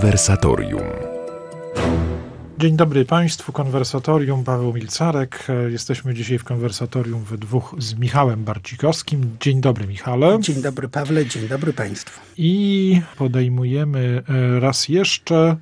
Konwersatorium. Dzień dobry Państwu, Konwersatorium, Paweł Milcarek. Jesteśmy dzisiaj w Konwersatorium we dwóch z Michałem Barcikowskim. Dzień dobry, Michale. Dzień dobry, Pawle, dzień dobry Państwu. I podejmujemy raz jeszcze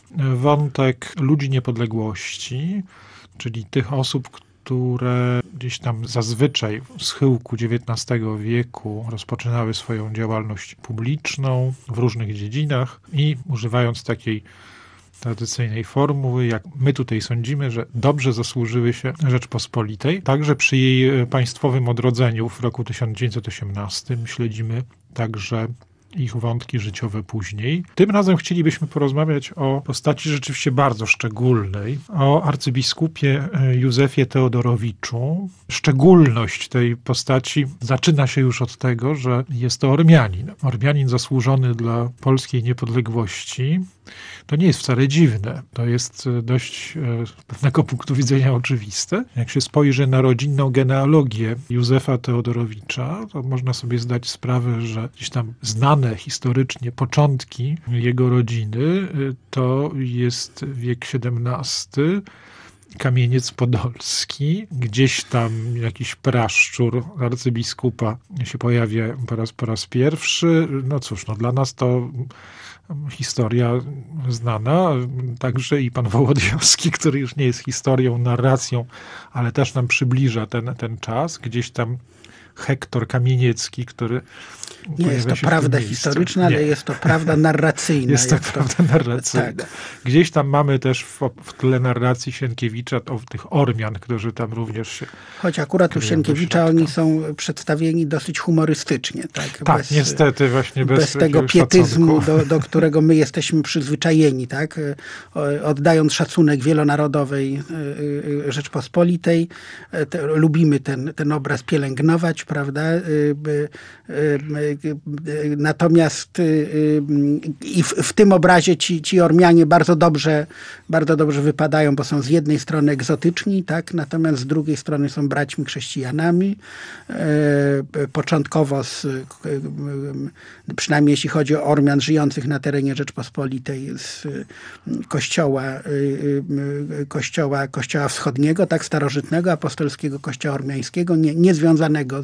wątek ludzi niepodległości, czyli tych osób, które gdzieś tam zazwyczaj w schyłku XIX wieku rozpoczynały swoją działalność publiczną w różnych dziedzinach i używając takiej tradycyjnej formuły, jak my tutaj sądzimy, że dobrze zasłużyły się Rzeczpospolitej. Także przy jej państwowym odrodzeniu w roku 1918 śledzimy także ich wątki życiowe później. Tym razem chcielibyśmy porozmawiać o postaci rzeczywiście bardzo szczególnej, o arcybiskupie Józefie Teodorowiczu. Szczególność tej postaci zaczyna się już od tego, że jest to Ormianin. Ormianin zasłużony dla polskiej niepodległości. To nie jest wcale dziwne. To jest dość z pewnego punktu widzenia oczywiste. Jak się spojrzy na rodzinną genealogię Józefa Teodorowicza, to można sobie zdać sprawę, że gdzieś tam znane historycznie początki jego rodziny to jest wiek XVII, Kamieniec Podolski, gdzieś tam jakiś praszczur arcybiskupa się pojawia po raz pierwszy. No cóż, dla nas to historia znana, także i pan Wołodyjowski, który już nie jest historią, narracją, ale też nam przybliża ten czas. Gdzieś tam Hektor Kamieniecki, który nie jest to prawda historyczna, ale jest to prawda narracyjna. Jest to prawda narracyjna. Tak. Gdzieś tam mamy też w tle narracji Sienkiewicza tych Ormian, którzy tam również się... Choć akurat u Sienkiewicza oni są przedstawieni dosyć humorystycznie. Tak, niestety właśnie bez tego pietyzmu, do którego my jesteśmy przyzwyczajeni. Tak? Oddając szacunek wielonarodowej Rzeczpospolitej, lubimy ten obraz pielęgnować, prawda? Natomiast i w tym obrazie ci Ormianie bardzo dobrze wypadają, bo są z jednej strony egzotyczni, tak? Natomiast z drugiej strony są braćmi chrześcijanami. Początkowo, przynajmniej jeśli chodzi o Ormian żyjących na terenie Rzeczpospolitej, z kościoła wschodniego, tak, starożytnego, apostolskiego kościoła ormiańskiego, nie związanego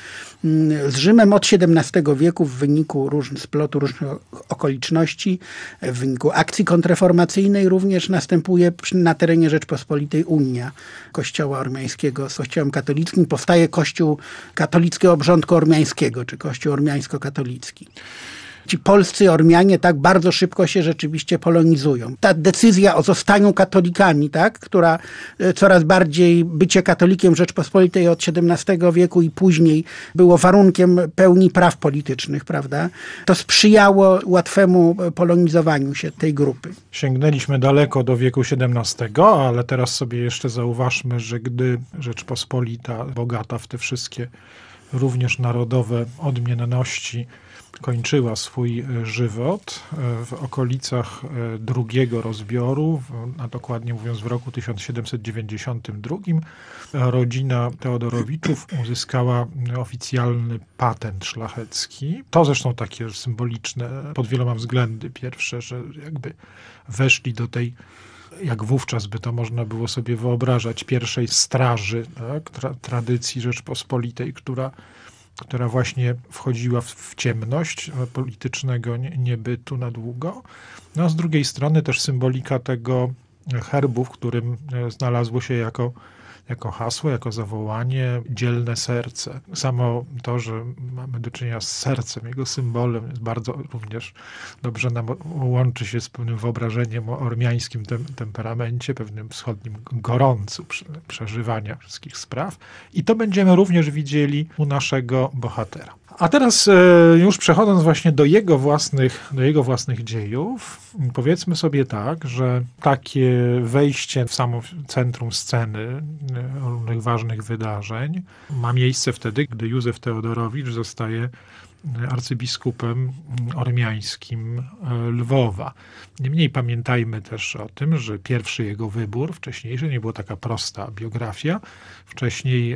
z Rzymem od XVII wieku w wyniku splotu różnych okoliczności, w wyniku akcji kontrreformacyjnej również następuje na terenie Rzeczpospolitej unia kościoła ormiańskiego z kościołem katolickim. Powstaje kościół katolickiego obrządku ormiańskiego, czy kościół ormiańsko-katolicki. Ci polscy Ormianie tak bardzo szybko się rzeczywiście polonizują. Ta decyzja o zostaniu katolikami, tak, która coraz bardziej bycie katolikiem Rzeczpospolitej od XVII wieku i później było warunkiem pełni praw politycznych, prawda? To sprzyjało łatwemu polonizowaniu się tej grupy. Sięgnęliśmy daleko do wieku XVII, ale teraz sobie jeszcze zauważmy, że gdy Rzeczpospolita bogata w te wszystkie również narodowe odmienności kończyła swój żywot w okolicach drugiego rozbioru, a dokładnie mówiąc w roku 1792, rodzina Teodorowiczów uzyskała oficjalny patent szlachecki. To zresztą takie symboliczne pod wieloma względy. Pierwsze, że jakby weszli do tej, jak wówczas by to można było sobie wyobrażać, pierwszej straży, tak, tradycji Rzeczpospolitej, która właśnie wchodziła w ciemność politycznego niebytu na długo. No a z drugiej strony też symbolika tego herbu, w którym znalazło się jako hasło, jako zawołanie dzielne serce. Samo to, że mamy do czynienia z sercem, jego symbolem, jest bardzo również dobrze nam łączy się z pewnym wyobrażeniem o ormiańskim temperamencie, pewnym wschodnim gorącu przeżywania wszystkich spraw. I to będziemy również widzieli u naszego bohatera. A teraz już przechodząc właśnie do jego własnych dziejów, powiedzmy sobie tak, że takie wejście w samo centrum sceny różnych ważnych wydarzeń ma miejsce wtedy, gdy Józef Teodorowicz zostaje arcybiskupem ormiańskim Lwowa. Niemniej pamiętajmy też o tym, że pierwszy jego wybór, wcześniejszy, nie była taka prosta biografia. Wcześniej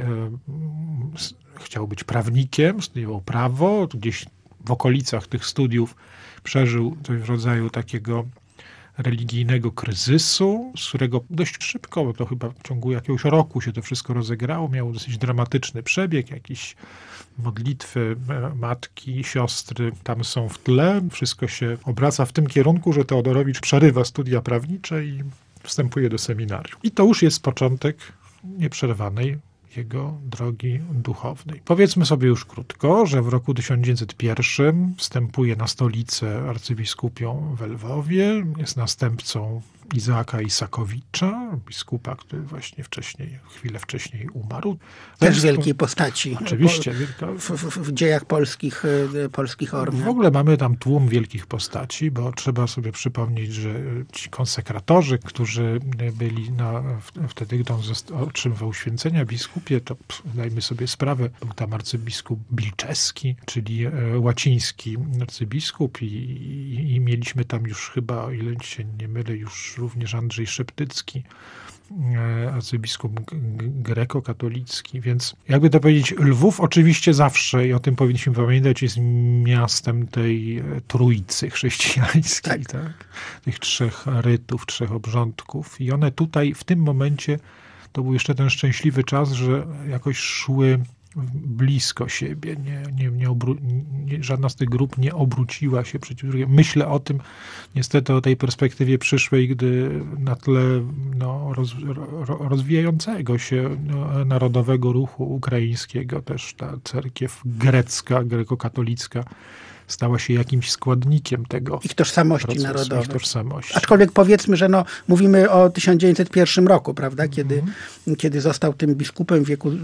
chciał być prawnikiem, studiował prawo, gdzieś w okolicach tych studiów przeżył coś w rodzaju takiego religijnego kryzysu, z którego dość szybko, bo to chyba w ciągu jakiegoś roku się to wszystko rozegrało, miało dosyć dramatyczny przebieg, jakieś modlitwy matki, siostry tam są w tle. Wszystko się obraca w tym kierunku, że Teodorowicz przerywa studia prawnicze i wstępuje do seminarium. I to już jest początek nieprzerwanej jego drogi duchownej. Powiedzmy sobie już krótko, że w roku 1901 wstępuje na stolicę arcybiskupią w Lwowie, jest następcą Izaaka Isakowicza, biskupa, który właśnie chwilę wcześniej umarł. Też wielkiej postaci. Oczywiście. W dziejach polskich Ormian. W ogóle mamy tam tłum wielkich postaci, bo trzeba sobie przypomnieć, że ci konsekratorzy, którzy byli wtedy, gdy on otrzymywał święcenia biskupie, to dajmy sobie sprawę, był tam arcybiskup Bilczewski, czyli łaciński arcybiskup i mieliśmy tam już chyba, o ile się nie mylę, już również Andrzej Szeptycki, arcybiskup grekokatolicki, więc jakby to powiedzieć, Lwów oczywiście zawsze, i o tym powinniśmy pamiętać, jest miastem tej trójcy chrześcijańskiej, tak? Tych 3 rytów, 3 obrządków i one tutaj w tym momencie, to był jeszcze ten szczęśliwy czas, że jakoś szły blisko siebie. Żadna z tych grup nie obróciła się przeciw drugiej. Myślę o tym, niestety o tej perspektywie przyszłej, gdy na tle rozwijającego się narodowego ruchu ukraińskiego też ta cerkiew grecka, grekokatolicka stała się jakimś składnikiem tego ich tożsamości procesu, narodowej. ich tożsamości. Aczkolwiek powiedzmy, że mówimy o 1901 roku, prawda? Kiedy został tym biskupem w wieku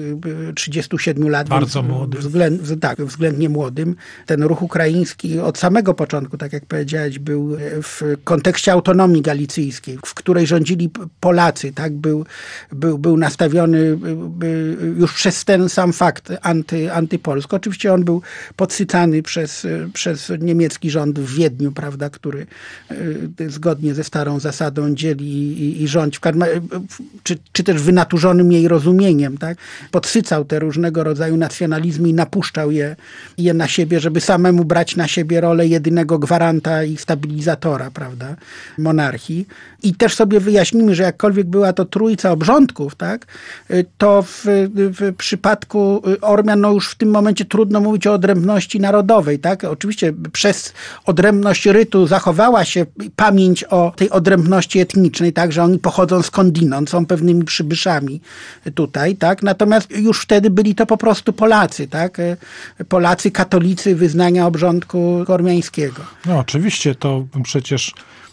37 lat. Bardzo młody. Względnie młodym. Ten ruch ukraiński od samego początku, tak jak powiedziałeś, był w kontekście autonomii galicyjskiej, w której rządzili Polacy, tak? Był nastawiony już przez ten sam fakt antypolsko. Oczywiście on był podsycany przez niemiecki rząd w Wiedniu, prawda, który zgodnie ze starą zasadą dzieli i rządzi, czy też wynaturzonym jej rozumieniem, tak, podsycał te różnego rodzaju nacjonalizmy i napuszczał je na siebie, żeby samemu brać na siebie rolę jedynego gwaranta i stabilizatora, prawda, monarchii. I też sobie wyjaśnimy, że jakkolwiek była to trójca obrządków, tak, to w przypadku Ormian, już w tym momencie trudno mówić o odrębności narodowej, tak? Oczywiście przez odrębność rytu zachowała się pamięć o tej odrębności etnicznej, tak, że oni pochodzą skądinąd, są pewnymi przybyszami tutaj, tak? Natomiast już wtedy byli to po prostu Polacy, tak? Polacy, katolicy wyznania obrządku ormiańskiego. No oczywiście, to przecież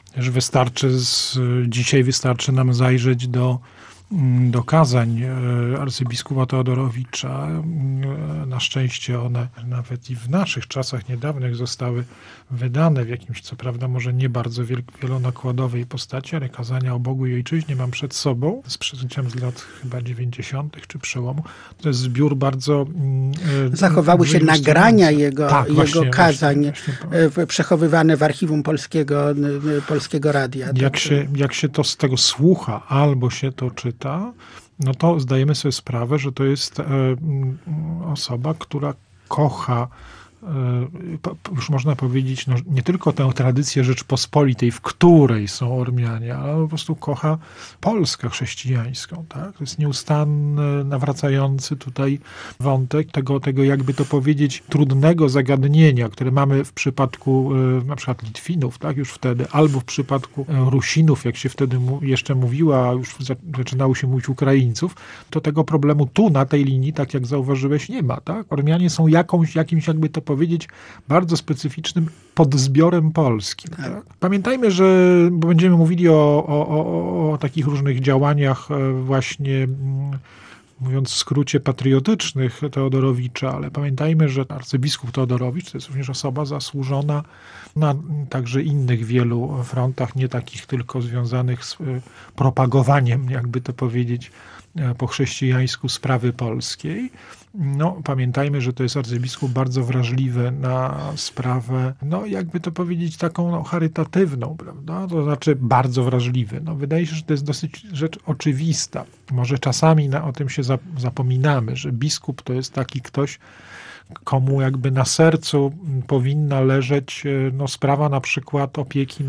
dzisiaj wystarczy nam zajrzeć do kazań arcybiskupa Teodorowicza. Na szczęście one nawet i w naszych czasach niedawnych zostały wydane w jakimś, co prawda może nie bardzo wielonakładowej postaci, ale kazania o Bogu i Ojczyźnie mam przed sobą, z przeżyciem z lat chyba 90. czy przełomu. To jest zbiór bardzo... Zachowały się nagrania jego kazań przechowywane w archiwum Polskiego Radia. Jak się to z tego słucha albo się to czyta, no to zdajemy sobie sprawę, że to jest osoba, która kocha, już można powiedzieć, nie tylko tę tradycję Rzeczpospolitej, w której są Ormianie, ale po prostu kocha Polskę chrześcijańską. Tak? To jest nieustanny, nawracający tutaj wątek tego, jakby to powiedzieć, trudnego zagadnienia, które mamy w przypadku na przykład Litwinów, tak? Już wtedy, albo w przypadku Rusinów, jak się wtedy jeszcze mówiło, a już zaczynało się mówić Ukraińców, to tego problemu tu, na tej linii, tak jak zauważyłeś, nie ma. Tak? Ormianie są jakimś, jakby to powiedzieć, bardzo specyficznym podzbiorem polskim. Tak? Pamiętajmy, że bo będziemy mówili o takich różnych działaniach właśnie, mówiąc w skrócie, patriotycznych Teodorowicza, ale pamiętajmy, że arcybiskup Teodorowicz to jest również osoba zasłużona na także innych wielu frontach, nie takich tylko związanych z propagowaniem, jakby to powiedzieć, po chrześcijańsku sprawy polskiej. No, pamiętajmy, że to jest arcybiskup bardzo wrażliwy na sprawę, no jakby to powiedzieć, taką charytatywną, prawda? To znaczy bardzo wrażliwy. No, wydaje się, że to jest dosyć rzecz oczywista. Może czasami o tym się zapominamy, że biskup to jest taki ktoś, komu jakby na sercu powinna leżeć sprawa na przykład opieki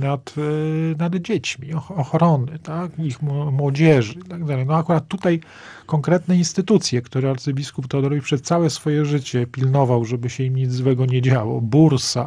nad dziećmi, ochrony, tak, ich młodzieży i tak dalej. Akurat tutaj konkretne instytucje, które arcybiskup Teodorowicz przez całe swoje życie pilnował, żeby się im nic złego nie działo. Bursa,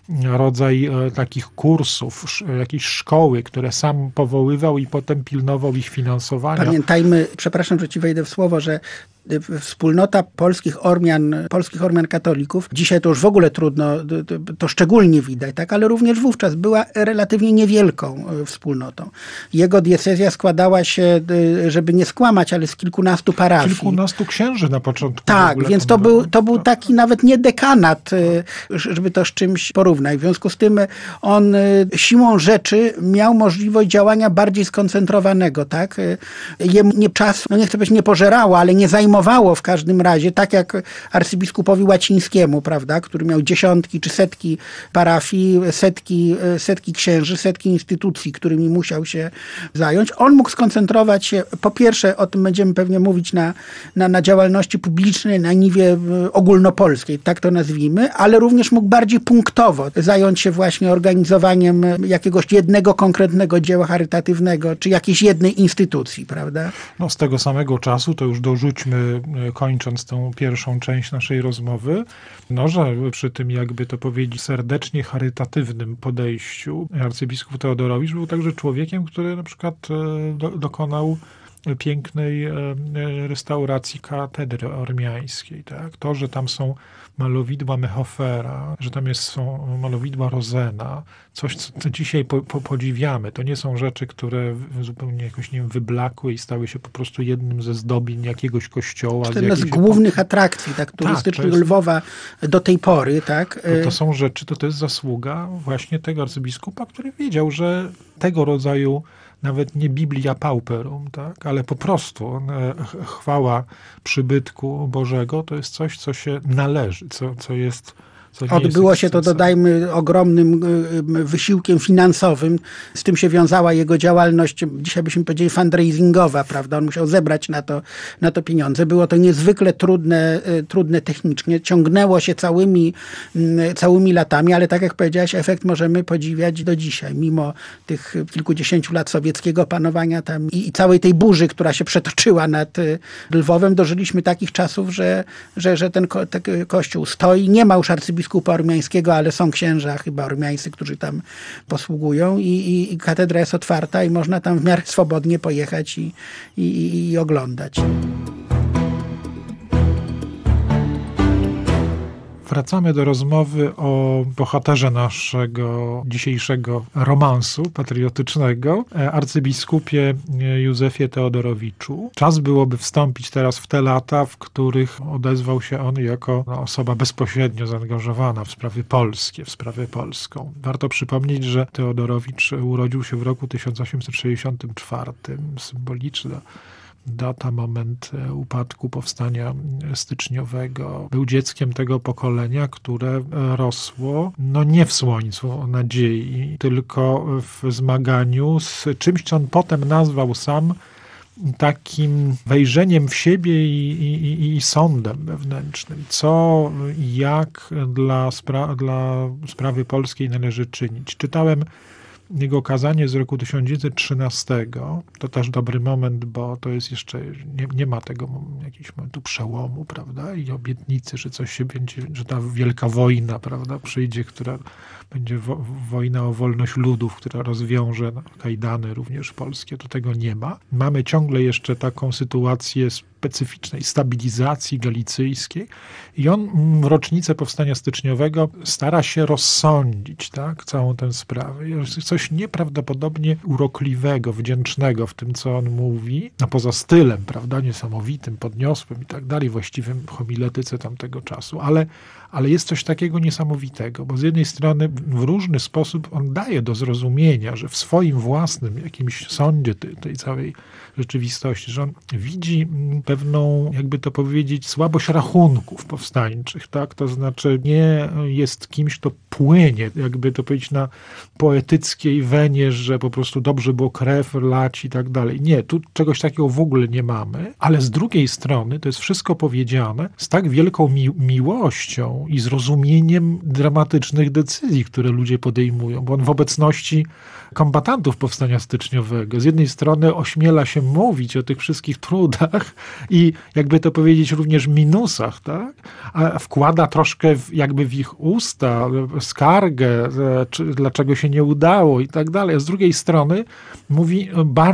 rodzaj takich kursów, jakieś szkoły, które sam powoływał i potem pilnował ich finansowania. Pamiętajmy, przepraszam, że ci wejdę w słowo, że wspólnota polskich Ormian katolików, dzisiaj to już w ogóle trudno, to szczególnie widać, tak, ale również wówczas była relatywnie niewielką wspólnotą. Jego diecezja składała się, żeby nie skłamać, ale z kilkunastu parafii. Kilkunastu księży na początku. Tak, więc to był taki nawet nie dekanat, żeby to z czymś porównać. W związku z tym on siłą rzeczy miał możliwość działania bardziej skoncentrowanego, tak. Jemu czasu, nie chcę powiedzieć nie pożerało, ale nie zajmowało w każdym razie, tak jak arcybiskupowi Łacińskiemu, prawda, który miał dziesiątki czy setki parafii, setki księży, setki instytucji, którymi musiał się zająć. On mógł skoncentrować się, po pierwsze, o tym będziemy pewnie mówić, na działalności publicznej, na niwie ogólnopolskiej, tak to nazwijmy, ale również mógł bardziej punktowo zająć się właśnie organizowaniem jakiegoś jednego konkretnego dzieła charytatywnego, czy jakiejś jednej instytucji, prawda? Z tego samego czasu, to już dorzućmy, kończąc tą pierwszą część naszej rozmowy, że przy tym, jakby to powiedzieć, serdecznie charytatywnym podejściu arcybiskup Teodorowicz był także człowiekiem, który na przykład dokonał pięknej restauracji katedry ormiańskiej. Tak? To, że tam są malowidła Mehofera, że tam są malowidła Rozena, coś, co dzisiaj podziwiamy. To nie są rzeczy, które zupełnie jakoś, wyblakły i stały się po prostu jednym ze zdobień jakiegoś kościoła. To z głównych atrakcji turystycznych Lwowa do tej pory. Tak? To są rzeczy, to jest zasługa właśnie tego arcybiskupa, który wiedział, że tego rodzaju nawet nie Biblia Pauperum, tak? Ale po prostu chwała przybytku Bożego to jest coś, co się należy, co jest... Odbyło się to, dodajmy, ogromnym wysiłkiem finansowym. Z tym się wiązała jego działalność, dzisiaj byśmy powiedzieli, fundraisingowa, prawda? On musiał zebrać na to pieniądze. Było to niezwykle trudne technicznie. Ciągnęło się całymi latami, ale tak jak powiedziałeś, efekt możemy podziwiać do dzisiaj. Mimo tych kilkudziesięciu lat sowieckiego panowania tam i całej tej burzy, która się przetoczyła nad Lwowem, dożyliśmy takich czasów, że ten kościół stoi. Nie ma już arcybiskupa ormiańskiego, ale są księża chyba ormiańscy, którzy tam posługują i katedra jest otwarta i można tam w miarę swobodnie pojechać i oglądać. Wracamy do rozmowy o bohaterze naszego dzisiejszego romansu patriotycznego, arcybiskupie Józefie Teodorowiczu. Czas byłoby wstąpić teraz w te lata, w których odezwał się on jako osoba bezpośrednio zaangażowana w sprawy polskie, w sprawę polską. Warto przypomnieć, że Teodorowicz urodził się w roku 1864, symboliczna data, moment upadku powstania styczniowego. Był dzieckiem tego pokolenia, które rosło nie w słońcu nadziei, tylko w zmaganiu z czymś, co on potem nazwał sam takim wejrzeniem w siebie i sądem wewnętrznym. Co, jak dla sprawy polskiej należy czynić. Czytałem jego kazanie z roku 1913, to też dobry moment, bo to jest jeszcze, nie ma tego jakiegoś momentu przełomu, prawda, i obietnicy, że coś się będzie, że ta wielka wojna, prawda, przyjdzie, która będzie wojna o wolność ludów, która rozwiąże kajdany również polskie, to tego nie ma. Mamy ciągle jeszcze taką sytuację specyficznej stabilizacji galicyjskiej i on w rocznicę powstania styczniowego stara się rozsądzić, tak, całą tę sprawę. Jest coś nieprawdopodobnie urokliwego, wdzięcznego w tym, co on mówi, a poza stylem, prawda, niesamowitym, podniosłym i tak dalej, właściwym homiletyce tamtego czasu, ale jest coś takiego niesamowitego, bo z jednej strony w różny sposób on daje do zrozumienia, że w swoim własnym jakimś sądzie tej całej rzeczywistości, że on widzi pewną, jakby to powiedzieć, słabość rachunków powstańczych, tak? To znaczy nie jest kimś, kto płynie, jakby to powiedzieć, na poetyckiej wenie, że po prostu dobrze było krew lać i tak dalej. Nie, tu czegoś takiego w ogóle nie mamy, ale z drugiej strony to jest wszystko powiedziane z tak wielką miłością i zrozumieniem dramatycznych decyzji, które ludzie podejmują, bo on w obecności kombatantów powstania styczniowego z jednej strony ośmiela się mówić o tych wszystkich trudach i jakby to powiedzieć również minusach, tak? A wkłada troszkę jakby w ich usta skargę, dlaczego się nie udało i tak dalej. A z drugiej strony mówi,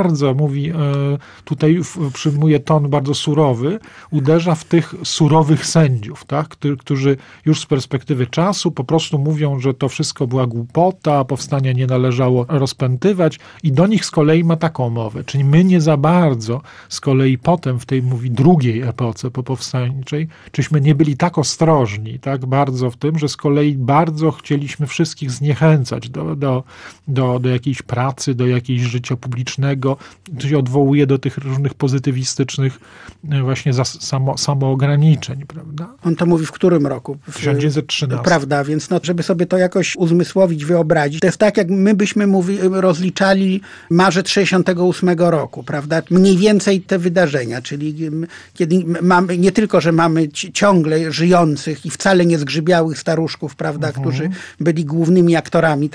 tutaj przyjmuje ton bardzo surowy, uderza w tych surowych sędziów, tak? Którzy już z perspektywy czasu po prostu mówią, że to wszystko była głupota, powstania nie należało rozpętywać i do nich z kolei ma taką mowę. Czyli my nie za bardzo z kolei potem w tej, mówi, drugiej epoce popowstańczej, czyśmy nie byli tak ostrożni, tak bardzo w tym, że z kolei bardzo chcieliśmy wszystkich zniechęcać do jakiejś pracy, do jakiegoś życia publicznego. To się odwołuje do tych różnych pozytywistycznych właśnie samoograniczeń, prawda? On to mówi w którym roku? W 1913. Prawda, więc żeby sobie to jakoś uzmysłowić, wyobrazić, to jest tak, jak my byśmy rozliczali marzec 68 roku, prawda? Mniej więcej te wydarzenia, czyli kiedy mamy, nie tylko, że mamy ciągle żyjących i wcale nie zgrzybiałych staruszków, prawda, którzy byli głównymi aktorami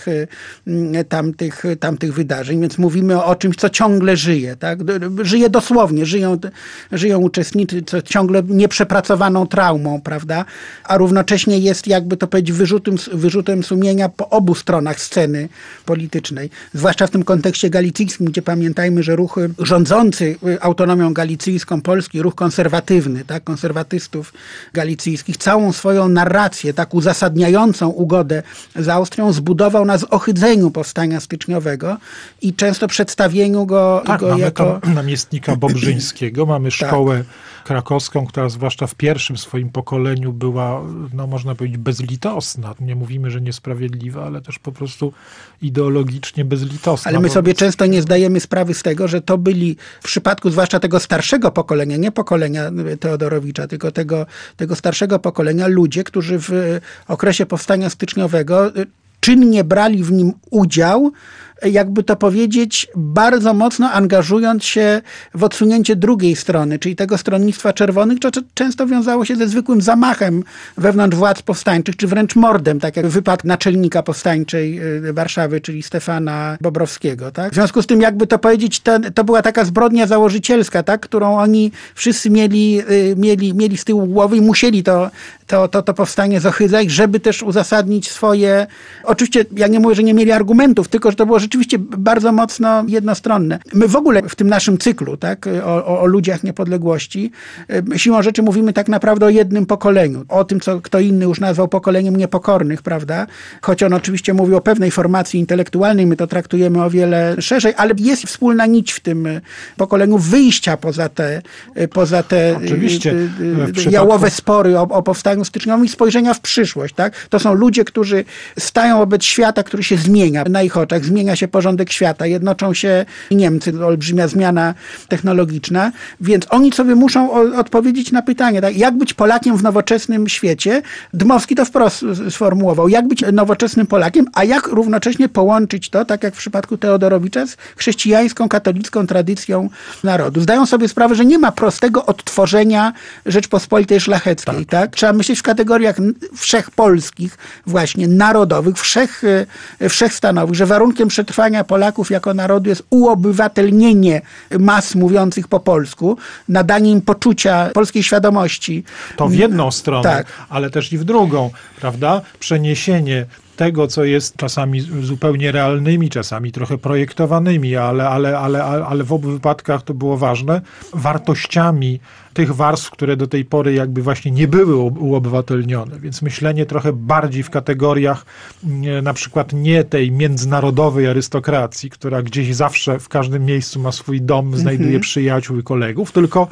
tamtych wydarzeń, więc mówimy o czymś, co ciągle żyje, tak? Żyje dosłownie, żyją uczestnicy, co ciągle nieprzepracowaną traumą, prawda? A równocześnie jest, jakby to powiedzieć, wyrzutem sumienia po obu stronach sceny politycznej. Zwłaszcza w tym kontekście galicyjskim, gdzie pamiętajmy, że ruch rządzący autonomią galicyjską Polski, ruch konserwatywny, tak, konserwatystów galicyjskich, całą swoją narrację, tak uzasadniającą ugodę z Austrią, zbudował na zohydzeniu powstania styczniowego i często przedstawieniu go, mamy jako namiestnika Bobrzyńskiego, mamy szkołę krakowską, która zwłaszcza w pierwszym swoim pokoleniu była, no można powiedzieć, bezlitosna. Nie mówimy, że niesprawiedliwa, ale też po prostu ideologicznie bezlitosna. Ale my sobie często nie zdajemy sprawy z tego, że to byli w przypadku zwłaszcza tego starszego pokolenia, nie pokolenia Teodorowicza, tylko tego starszego pokolenia, ludzie, którzy w okresie powstania styczniowego czynnie brali w nim udział, jakby to powiedzieć, bardzo mocno angażując się w odsunięcie drugiej strony, czyli tego stronnictwa czerwonych, co często wiązało się ze zwykłym zamachem wewnątrz władz powstańczych, czy wręcz mordem, tak jak wypadek naczelnika powstańczej Warszawy, czyli Stefana Bobrowskiego. Tak? W związku z tym, jakby to powiedzieć, to była taka zbrodnia założycielska, tak? Którą oni wszyscy mieli z tyłu głowy i musieli to powstanie zohydzać, żeby też uzasadnić swoje... Oczywiście, ja nie mówię, że nie mieli argumentów, tylko że to było rzeczywiście bardzo mocno jednostronne. My w ogóle w tym naszym cyklu, tak, o ludziach niepodległości, siłą rzeczy mówimy tak naprawdę o jednym pokoleniu. O tym, co kto inny już nazwał pokoleniem niepokornych, prawda? Choć on oczywiście mówi o pewnej formacji intelektualnej, my to traktujemy o wiele szerzej, ale jest wspólna nić w tym pokoleniu wyjścia poza te jałowe spory o powstaniu styczniowym i spojrzenia w przyszłość, tak? To są ludzie, którzy stają wobec świata, który się zmienia na ich oczach, zmienia się porządek świata, jednoczą się Niemcy, olbrzymia zmiana technologiczna, więc oni sobie muszą odpowiedzieć na pytanie, tak? Jak być Polakiem w nowoczesnym świecie? Dmowski to wprost sformułował. Jak być nowoczesnym Polakiem, a jak równocześnie połączyć to, tak jak w przypadku Teodorowicza, z chrześcijańską, katolicką tradycją narodu. Zdają sobie sprawę, że nie ma prostego odtworzenia Rzeczpospolitej szlacheckiej, tak? Trzeba myśleć w kategoriach wszechpolskich, właśnie narodowych, wszechstanowych, że warunkiem przetrwania Polaków jako narodu jest uobywatelnienie mas mówiących po polsku, nadanie im poczucia polskiej świadomości. To w jedną stronę, tak, ale też i w drugą, prawda? Przeniesienie tego, co jest czasami zupełnie realnymi, czasami trochę projektowanymi, ale w obu wypadkach to było ważne, wartościami tych warstw, które do tej pory jakby właśnie nie były uobywatelnione. Więc myślenie trochę bardziej w kategoriach na przykład nie tej międzynarodowej arystokracji, która gdzieś zawsze w każdym miejscu ma swój dom, znajduje przyjaciół i kolegów, tylko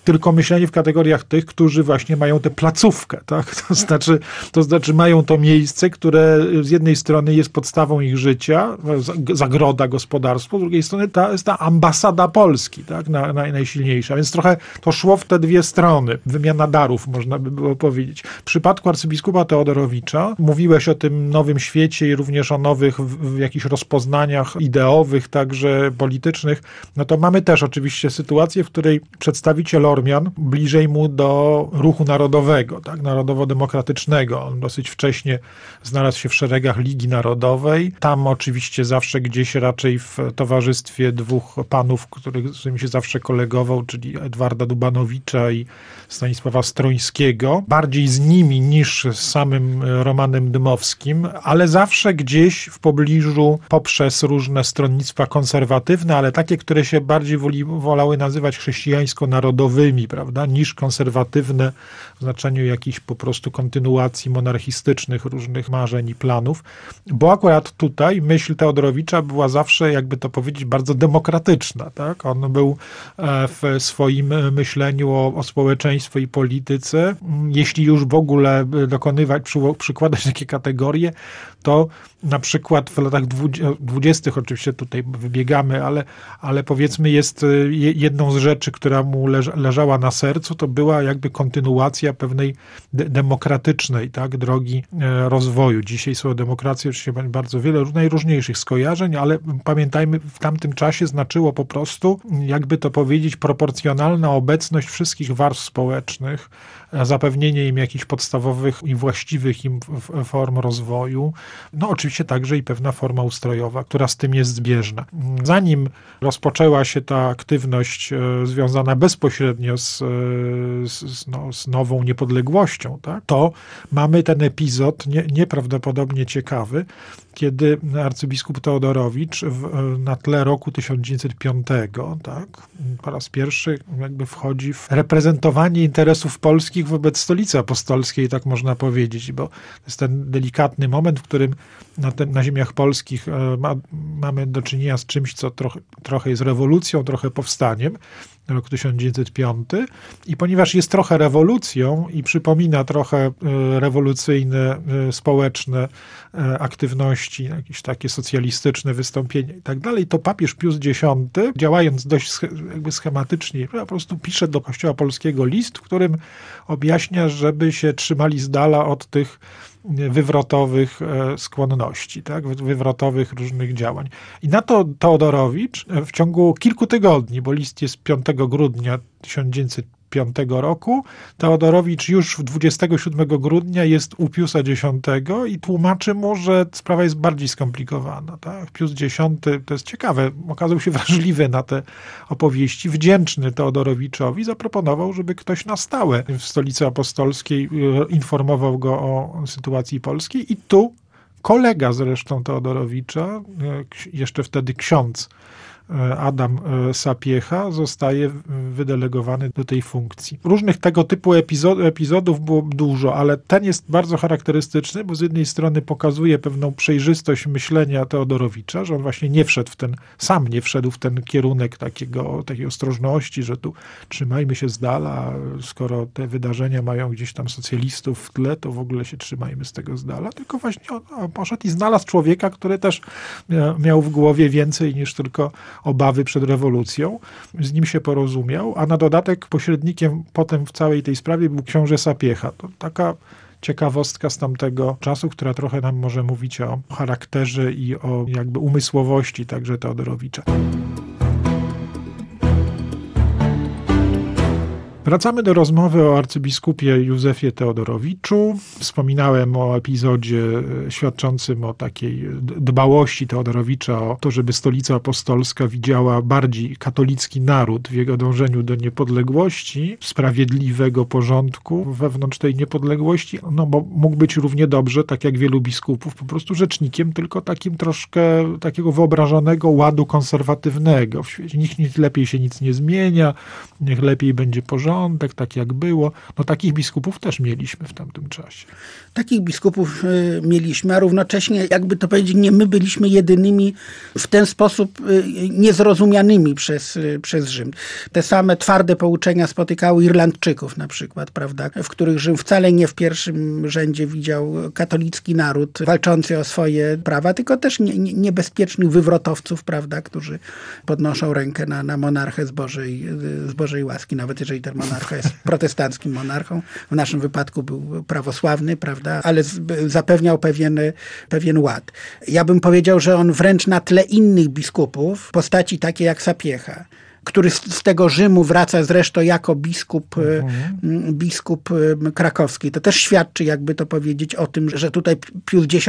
tylko myślenie w kategoriach tych, którzy właśnie mają tę placówkę, tak? To znaczy mają to miejsce, które z jednej strony jest podstawą ich życia, zagroda gospodarstwu, z drugiej strony jest ta ambasada Polski, tak? Najsilniejsza. Więc trochę to szło w te dwie strony. Wymiana darów, można by było powiedzieć. W przypadku arcybiskupa Teodorowicza mówiłeś o tym nowym świecie i również o nowych jakichś rozpoznaniach ideowych, także politycznych. No to mamy też oczywiście sytuację, w której przedstawiciel Ormian bliżej mu do ruchu narodowego, tak? Narodowo-demokratycznego. On dosyć wcześnie znalazł się w szeregach Ligi Narodowej. Tam oczywiście zawsze gdzieś raczej w towarzystwie dwóch panów, z którymi się zawsze kolegował, czyli Edwarda Dubanowicza i Stanisława Strońskiego. Bardziej z nimi niż z samym Romanem Dmowskim, ale zawsze gdzieś w pobliżu poprzez różne stronnictwa konserwatywne, ale takie, które się bardziej wolały nazywać chrześcijańsko-narodowymi, prawda, niż konserwatywne w znaczeniu jakichś po prostu kontynuacji monarchistycznych różnych marzeń i planów, bo akurat tutaj myśl Teodorowicza była zawsze, jakby to powiedzieć, bardzo demokratyczna, tak? On był w swoim myśleniu o społeczeństwie i polityce, jeśli już w ogóle przykładać takie kategorie, to na przykład w latach 20. oczywiście tutaj wybiegamy, ale powiedzmy jest jedną z rzeczy, która mu leżała na sercu, to była jakby kontynuacja pewnej demokratycznej, tak, drogi rozwoju. Dzisiaj słowo demokracja oczywiście ma bardzo wiele najróżniejszych skojarzeń, ale pamiętajmy, w tamtym czasie znaczyło po prostu, jakby to powiedzieć, proporcjonalna obecność wszystkich warstw społecznych, zapewnienie im jakichś podstawowych i właściwych im form rozwoju. No oczywiście także i pewna forma ustrojowa, która z tym jest zbieżna. Zanim rozpoczęła się ta aktywność związana bezpośrednio z nową niepodległością, tak, to mamy ten epizod nieprawdopodobnie ciekawy, kiedy arcybiskup Teodorowicz na tle roku 1905, tak, po raz pierwszy jakby wchodzi w reprezentowanie interesów polskich wobec Stolicy Apostolskiej, tak można powiedzieć, bo to jest ten delikatny moment, w którym na ziemiach polskich mamy do czynienia z czymś, co trochę jest rewolucją, trochę powstaniem, rok 1905 i ponieważ jest trochę rewolucją i przypomina trochę rewolucyjne, społeczne aktywności, jakieś takie socjalistyczne wystąpienia i tak dalej, to papież Pius X, działając dość jakby schematycznie, po prostu pisze do Kościoła Polskiego list, w którym objaśnia, żeby się trzymali z dala od tych wywrotowych skłonności, tak? Wywrotowych różnych działań. I na to Teodorowicz w ciągu kilku tygodni, bo list jest 5 grudnia 1905 roku, Teodorowicz już 27 grudnia jest u Piusa X i tłumaczy mu, że sprawa jest bardziej skomplikowana. Tak? Pius X, to jest ciekawe, okazał się wrażliwy na te opowieści, wdzięczny Teodorowiczowi, zaproponował, żeby ktoś na stałe w Stolicy Apostolskiej informował go o sytuacji polskiej i tu kolega zresztą Teodorowicza, jeszcze wtedy ksiądz Adam Sapiecha, zostaje wydelegowany do tej funkcji. Różnych tego typu epizodów było dużo, ale ten jest bardzo charakterystyczny, bo z jednej strony pokazuje pewną przejrzystość myślenia Teodorowicza, że on właśnie sam nie wszedł w ten kierunek takiej ostrożności, że tu trzymajmy się z dala, skoro te wydarzenia mają gdzieś tam socjalistów w tle, to w ogóle się trzymajmy z tego z dala, tylko właśnie on poszedł i znalazł człowieka, który też miał w głowie więcej niż tylko obawy przed rewolucją. Z nim się porozumiał, a na dodatek pośrednikiem potem w całej tej sprawie był książę Sapiecha. To taka ciekawostka z tamtego czasu, która trochę nam może mówić o charakterze i o jakby umysłowości także Teodorowicza. Wracamy do rozmowy o arcybiskupie Józefie Teodorowiczu. Wspominałem o epizodzie świadczącym o takiej dbałości Teodorowicza o to, żeby Stolica Apostolska widziała bardziej katolicki naród w jego dążeniu do niepodległości, sprawiedliwego porządku wewnątrz tej niepodległości, no bo mógł być równie dobrze, tak jak wielu biskupów, po prostu rzecznikiem, tylko takim troszkę takiego wyobrażonego ładu konserwatywnego w świecie. Niech lepiej się nic nie zmienia, niech lepiej będzie porządek. porządek, tak jak było. No takich biskupów też mieliśmy w tamtym czasie. Takich biskupów mieliśmy, a równocześnie, jakby to powiedzieć, nie my byliśmy jedynymi w ten sposób niezrozumianymi przez Rzym. Te same twarde pouczenia spotykały Irlandczyków na przykład, prawda, w których Rzym wcale nie w pierwszym rzędzie widział katolicki naród walczący o swoje prawa, tylko też niebezpiecznych wywrotowców, prawda, którzy podnoszą rękę na monarchę z Bożej łaski, nawet jeżeli ten monarcha jest protestanckim monarchą. W naszym wypadku był prawosławny, prawda, ale zapewniał pewien ład. Ja bym powiedział, że on wręcz na tle innych biskupów, w postaci takiej jak Sapiecha, który z tego Rzymu wraca zresztą jako biskup krakowski. To też świadczy, jakby to powiedzieć, o tym, że tutaj Pius X,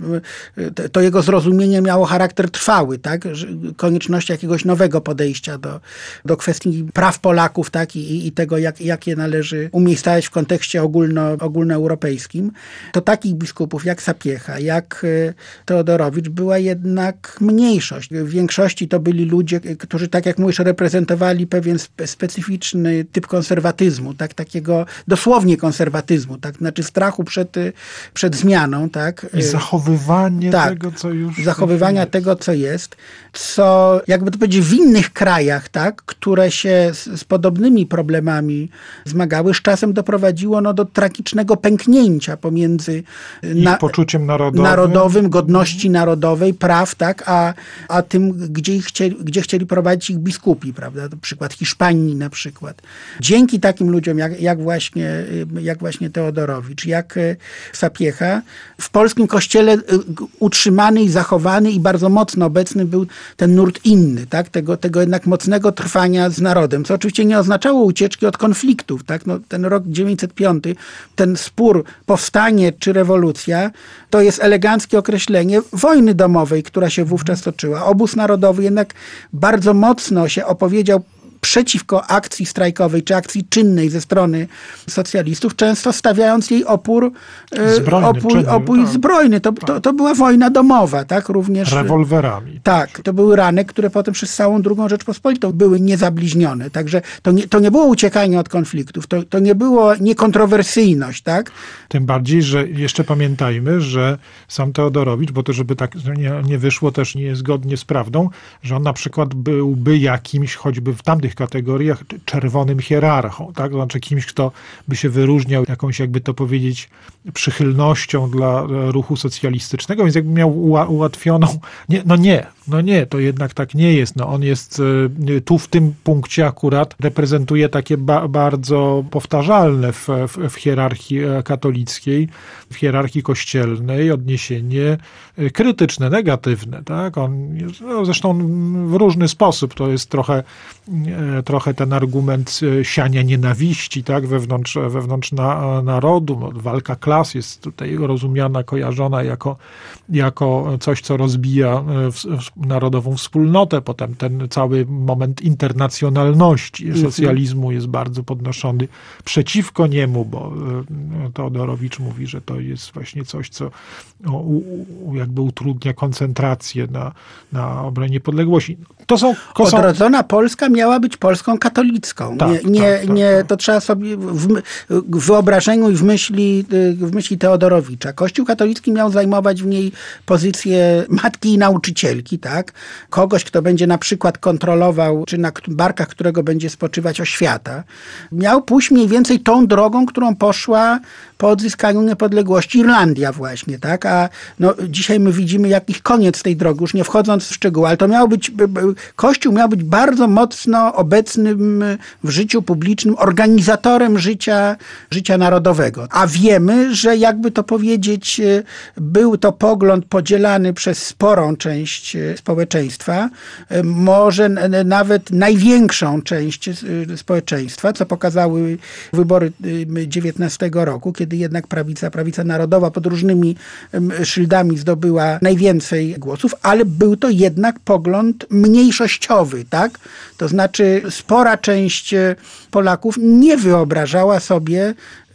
to jego zrozumienie miało charakter trwały, tak? Konieczność jakiegoś nowego podejścia do kwestii praw Polaków, tak? I tego, jak je należy umiejscowiać w kontekście ogólnoeuropejskim. To takich biskupów jak Sapiecha, jak Teodorowicz była jednak mniejszość. W większości to byli ludzie, którzy, tak jak mówisz, reprezentowali pewien specyficzny typ konserwatyzmu, tak, takiego dosłownie konserwatyzmu, tak, znaczy strachu przed zmianą, tak. I zachowywanie tego, co już zachowywania tego, co jest, co, jakby to powiedzieć, w innych krajach, tak, które się z podobnymi problemami zmagały, z czasem doprowadziło do tragicznego pęknięcia pomiędzy poczuciem narodowym, godności narodowej, praw, tak, a tym, gdzie chcieli prowadzić ich biskupi, prawda? To przykład Hiszpanii na przykład. Dzięki takim ludziom, jak właśnie Teodorowicz, jak Sapiecha, w polskim kościele utrzymany i zachowany i bardzo mocno obecny był ten nurt inny, tak? Tego jednak mocnego trwania z narodem, co oczywiście nie oznaczało ucieczki od konfliktów, tak? No, ten rok 905, ten spór, powstanie czy rewolucja, to jest eleganckie określenie wojny domowej, która się wówczas toczyła. Obóz narodowy jednak bardzo mocno się opowiedział przeciwko akcji strajkowej czy akcji czynnej ze strony socjalistów, często stawiając jej opór zbrojny. To była wojna domowa, tak? Również rewolwerami. Tak, to były rany, które potem przez całą II Rzeczpospolitą były niezabliźnione. Także to nie było uciekanie od konfliktów, to nie było niekontrowersyjność, tak? Tym bardziej, że jeszcze pamiętajmy, że sam Teodorowicz, bo to żeby tak nie wyszło też niezgodnie z prawdą, że on na przykład byłby jakimś, choćby w tamtych kategoriach, czerwonym hierarchą, tak? To znaczy kimś, kto by się wyróżniał jakąś, jakby to powiedzieć, przychylnością dla ruchu socjalistycznego, więc jakby miał ułatwioną... Nie, to jednak tak nie jest. No, on jest tu w tym punkcie akurat reprezentuje takie bardzo powtarzalne w hierarchii katolickiej, w hierarchii kościelnej odniesienie krytyczne, negatywne. Tak? On zresztą w różny sposób, to jest trochę ten argument siania nienawiści, tak? wewnątrz narodu. No, walka klas jest tutaj rozumiana, kojarzona jako coś, co rozbija narodową wspólnotę. Potem ten cały moment internacjonalności socjalizmu jest bardzo podnoszony przeciwko niemu, bo Teodorowicz mówi, że to jest właśnie coś, co jakby utrudnia koncentrację na obronie niepodległości. Odrodzona Polska miała być Polską katolicką. Tak. To trzeba sobie w wyobrażeniu i w myśli Teodorowicza. Kościół katolicki miał zajmować w niej pozycję matki i nauczycielki, tak? Kogoś, kto będzie na przykład kontrolował, czy na barkach którego będzie spoczywać oświata. Miał pójść mniej więcej tą drogą, którą poszła po odzyskaniu niepodległości Irlandia właśnie, tak? A dzisiaj my widzimy jakiś koniec tej drogi, już nie wchodząc w szczegóły, ale to Kościół miał być bardzo mocno obecnym w życiu publicznym, organizatorem życia narodowego. A wiemy, że jakby to powiedzieć, był to pogląd podzielany przez sporą część społeczeństwa, może nawet największą część społeczeństwa, co pokazały wybory 19 roku, kiedy jednak prawica narodowa pod różnymi szyldami zdobyła najwięcej głosów, ale był to jednak pogląd mniejszościowy, tak? To znaczy spora część Polaków nie wyobrażała sobie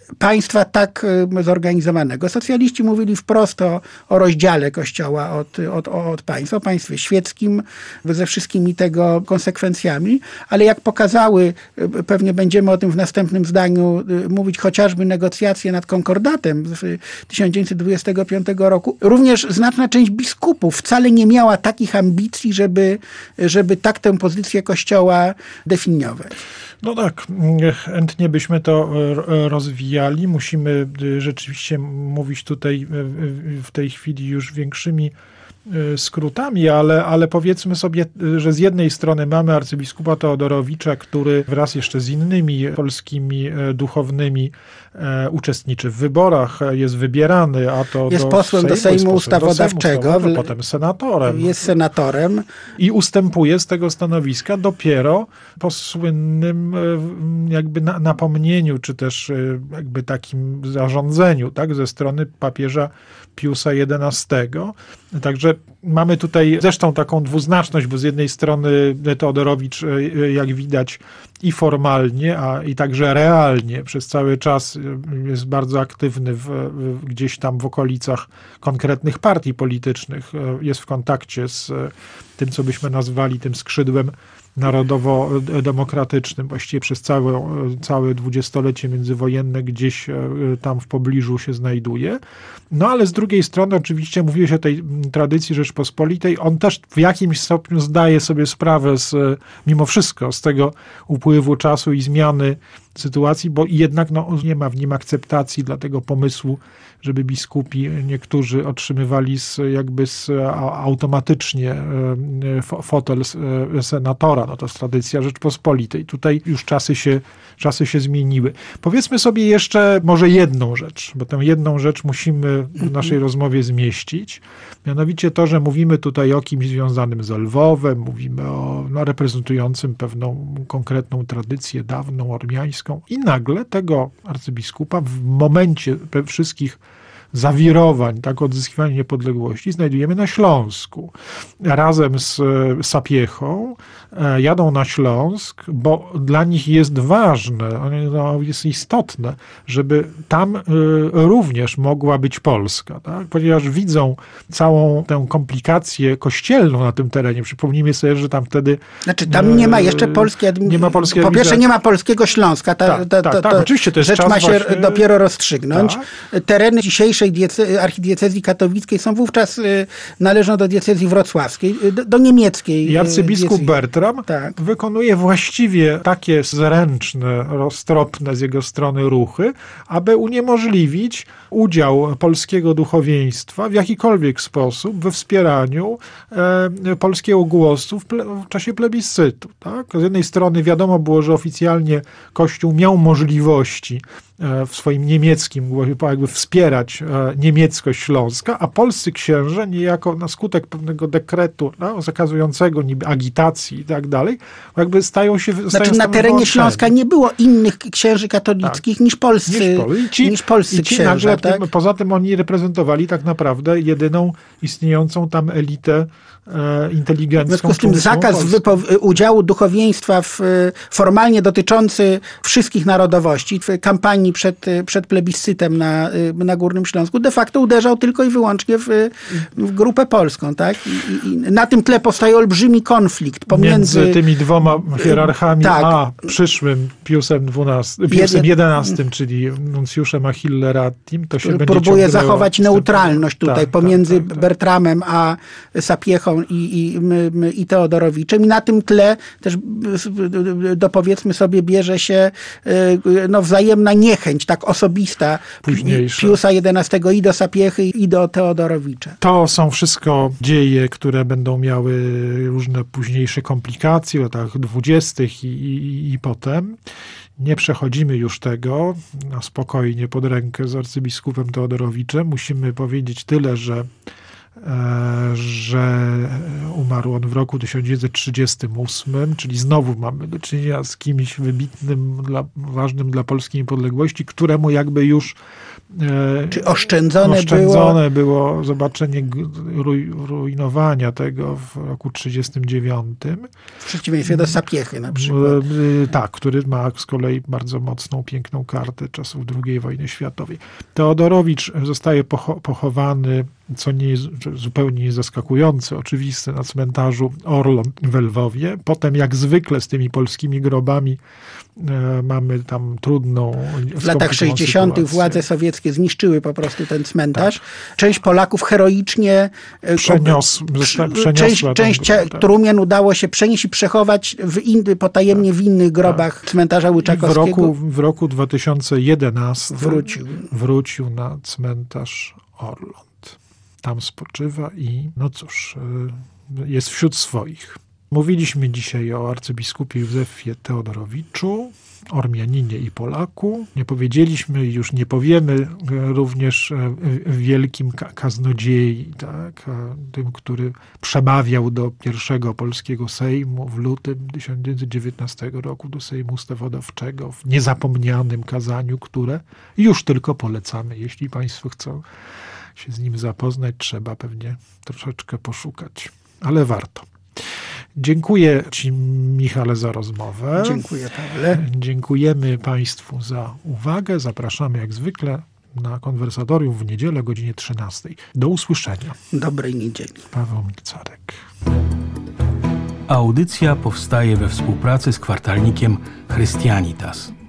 państwa tak zorganizowanego. Socjaliści mówili wprost o rozdziale Kościoła od państwa, o państwie świeckim ze wszystkimi tego konsekwencjami, ale jak pokazały, pewnie będziemy o tym w następnym zdaniu mówić, chociażby negocjacje nad konkordatem z 1925 roku, również znaczna część biskupów wcale nie miała takich ambicji, żeby tak tę pozycję Kościoła definiować. No tak, chętnie byśmy to rozwijali. Musimy rzeczywiście mówić tutaj w tej chwili już większymi skrótami, ale powiedzmy sobie, że z jednej strony mamy arcybiskupa Teodorowicza, który wraz jeszcze z innymi polskimi duchownymi uczestniczy w wyborach, jest wybierany, a to jest posłem do Sejmu Ustawodawczego, potem senatorem. Jest senatorem. I ustępuje z tego stanowiska dopiero po słynnym jakby napomnieniu, czy też jakby takim zarządzeniu, tak, ze strony papieża Piusa XI. Także mamy tutaj zresztą taką dwuznaczność, bo z jednej strony Teodorowicz, jak widać, i formalnie, a i także realnie przez cały czas jest bardzo aktywny gdzieś tam w okolicach konkretnych partii politycznych. Jest w kontakcie z tym, co byśmy nazwali tym skrzydłem narodowo-demokratycznym. Właściwie przez całe dwudziestolecie międzywojenne gdzieś tam w pobliżu się znajduje. No ale z drugiej strony oczywiście mówiłeś o tej tradycji Rzeczpospolitej. On też w jakimś stopniu zdaje sobie sprawę mimo wszystko z tego upływu czasu i zmiany sytuacji, bo jednak nie ma w nim akceptacji dla tego pomysłu, żeby biskupi niektórzy otrzymywali automatycznie fotel senatora. No to jest tradycja Rzeczpospolitej. Tutaj już czasy się zmieniły. Powiedzmy sobie jeszcze może jedną rzecz, bo tę jedną rzecz musimy w naszej rozmowie zmieścić. Mianowicie to, że mówimy tutaj o kimś związanym z Lwowem, mówimy o reprezentującym pewną konkretną tradycję dawną, ormiańską i nagle tego arcybiskupa w momencie wszystkich zawirowań, tak, odzyskiwania niepodległości znajdujemy na Śląsku. Razem z Sapiechą jadą na Śląsk, bo dla nich jest ważne, jest istotne, żeby tam również mogła być Polska, tak? Ponieważ widzą całą tę komplikację kościelną na tym terenie. Przypomnijmy sobie, że tam wtedy... Znaczy tam nie ma jeszcze polskiej administracji. Po pierwsze nie ma polskiego Śląska. Tak, oczywiście to jest rzecz czas ma się właśnie dopiero rozstrzygnąć. Tak. Tereny dzisiejszej archidiecezji katowickiej są wówczas, należą do diecezji wrocławskiej, do niemieckiej. I arcybiskup Bertram wykonuje właściwie takie zręczne, roztropne z jego strony ruchy, aby uniemożliwić udział polskiego duchowieństwa w jakikolwiek sposób we wspieraniu polskiego głosu w czasie plebiscytu. Tak? Z jednej strony wiadomo było, że oficjalnie Kościół miał możliwości w swoim niemieckim głosie jakby wspierać niemieckość Śląska, a polscy księże niejako na skutek pewnego dekretu zakazującego niby agitacji i tak dalej, jakby stają się na terenie Śląska nie było innych księży katolickich niż polscy księża. Nagle, poza tym oni reprezentowali tak naprawdę jedyną istniejącą tam elitę inteligencką. W związku z tym zakaz udziału duchowieństwa formalnie dotyczący wszystkich narodowości, w kampanii przed plebiscytem na Górnym Śląsku de facto uderzał tylko i wyłącznie w grupę polską. Tak? I na tym tle powstaje olbrzymi konflikt między tymi dwoma hierarchami, a przyszłym Piusem XI, czyli nuncjuszem Achilleratim, to się będzie próbuje zachować neutralność tutaj pomiędzy Bertramem a Sapiechą i Teodorowiczem. I na tym tle też powiedzmy sobie bierze się wzajemna niechęć, tak osobista Piusa XI i do Sapiechy i do Teodorowicza. To są wszystko dzieje, które będą miały różne późniejsze komplikacje w latach 20. i potem. Nie przechodzimy już tego na spokojnie pod rękę z arcybiskupem Teodorowiczem. Musimy powiedzieć tyle, że że umarł on w roku 1938, czyli znowu mamy do czynienia z kimś wybitnym, ważnym dla polskiej niepodległości, któremu jakby już czy oszczędzone było zobaczenie rujnowania tego w roku 1939. W przeciwieństwie do Sapiechy na przykład. Tak, który ma z kolei bardzo mocną, piękną kartę czasów II wojny światowej. Teodorowicz zostaje pochowany, co nie jest zupełnie zaskakujące, oczywiste, na cmentarzu Orlon w Lwowie. Potem, jak zwykle z tymi polskimi grobami, mamy tam trudną, w latach 60. sytuację. Władze sowieckie zniszczyły po prostu ten cmentarz. Tak. Część Polaków heroicznie część trumien udało się przenieść i przechować potajemnie w innych grobach cmentarza Łyczakowskiego. W roku 2011 wrócił na cmentarz Orląt. Tam spoczywa i no cóż, jest wśród swoich. Mówiliśmy dzisiaj o arcybiskupie Józefie Teodorowiczu, Ormianinie i Polaku. Nie powiedzieliśmy i już nie powiemy również wielkim kaznodziei, tak? Tym, który przemawiał do pierwszego polskiego Sejmu w lutym 1919 roku, do Sejmu Ustawodawczego, w niezapomnianym kazaniu, które już tylko polecamy. Jeśli Państwo chcą się z nim zapoznać, trzeba pewnie troszeczkę poszukać, ale warto. Dziękuję Ci, Michale, za rozmowę. Dziękuję, Pawle. Dziękujemy Państwu za uwagę. Zapraszamy jak zwykle na konwersatorium w niedzielę o godzinie 13. Do usłyszenia. Dobrej niedzieli. Paweł Milcarek. Audycja powstaje we współpracy z kwartalnikiem Christianitas.